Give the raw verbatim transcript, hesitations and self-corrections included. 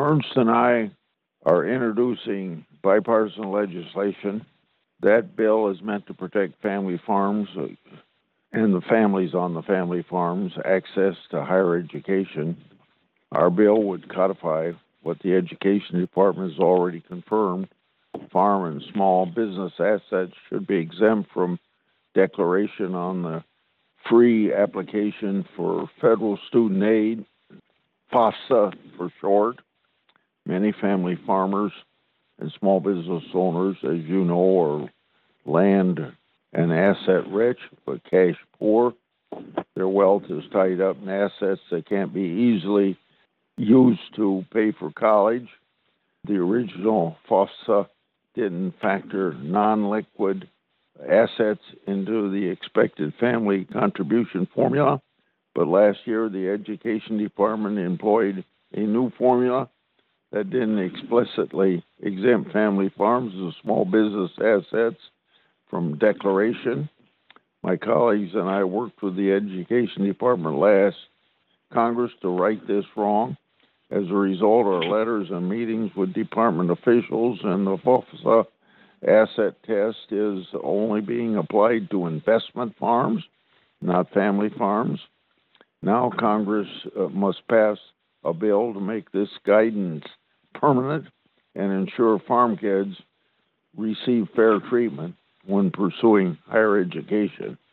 Ernst and I are introducing bipartisan legislation. That bill is meant to protect family farms uh, and the families on the family farms' access to higher education. Our bill would codify what the Education Department has already confirmed. Farm and small business assets should be exempt from declaration on the free application for federal student aid, FAFSA for short. Many family farmers and small business owners, as you know, are land and asset rich but cash poor. Their wealth is tied up in assets that can't be easily used to pay for college. The original FAFSA didn't factor non-liquid assets into the expected family contribution formula, but last year the Education Department employed a new formula that didn't explicitly exempt family farms as small business assets from declaration. My colleagues and I worked with the Education Department last Congress to right this wrong. As a result, our letters and meetings with department officials and the FAFSA asset test is only being applied to investment farms, not family farms. Now Congress uh, must pass a bill to make this guidance permanent and ensure farm kids receive fair treatment when pursuing higher education.